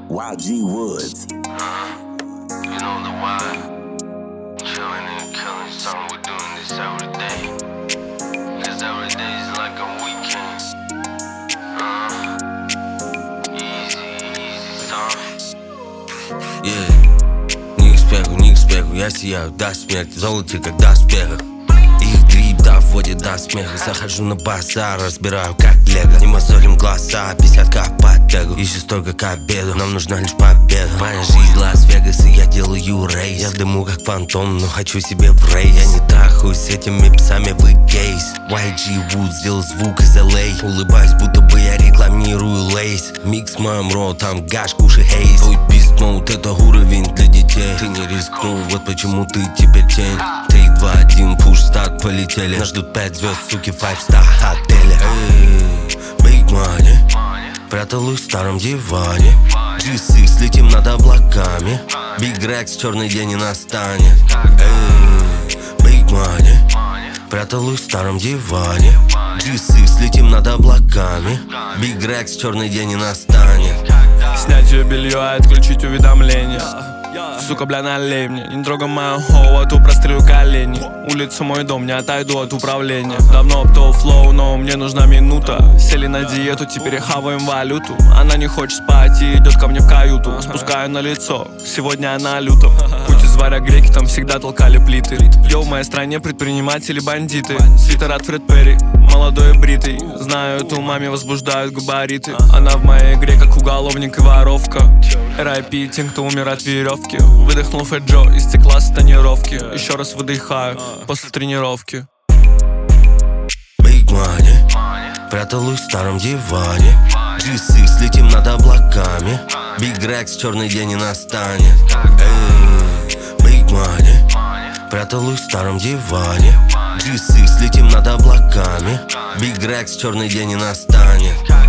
YG Woods. You know the why. Chillin' and killin' something, we're doing this every day. Cause every day is like a weekend. Easy, son. Не к спеху, я сияю до смерти, в золоте, как до спеха. Их гриб доводит до смеха. Захожу на базар, разбираю как лего. Не мозолим глаза, 50к по тегу. Еще столько к обеду, нам нужна лишь победа. Моя жизнь Лас-Вегас, и я делаю рейс. Я в дыму как фантом, но хочу себе в рейс. Я не трахаюсь с этими псами, вы гейс. YG Woods сделал звук из LA. Улыбаюсь, будто бы я рекламирую лейс. Микс в моем ротом, гаш, кушай хейс. Твой бист моут, это уровень для детей. Ты не рискнул, вот почему ты теперь тень. 3, 2, 1, пуш, старт, полетели. Нас ждут 5 звезд, суки, 5-star отели. Big money, пряталась в старом диване. G6, летим над облаками. Big Rex, черный день не настанет. Big money, пряталась в старом диване. G6, летим над облаками. Big Rex, черный день не настанет. Снять ее белье и отключить уведомления. Сука, бля, налей мне. Не трогай мою хоу, а то прострелю колени. Улица мой дом, не отойду от управления. Давно оптовый флоу, но мне нужна минута. Сели на диету, теперь хаваем валюту. Она не хочет спать и идет ко мне в каюту. Спускаю на лицо, сегодня она лютом. Путь из варя греки, там всегда толкали плиты. Йо, в моей стране предприниматели бандиты. Свитер от Фред Перри, молодой и бритый. Знаю, эту маме возбуждают габариты. Она в моей игре как уголовник и воровка. R.I.P. тем, кто умер от веревки. Выдохнул Фэт Джо из стекла с тонировки. Еще раз выдыхаю после тренировки. Big money, пряталась в старом диване. G6, летим над облаками. Big Rex, черный день не настанет. Big money, пряталась в старом диване. G6, летим над облаками. Big Rex, черный день не настанет.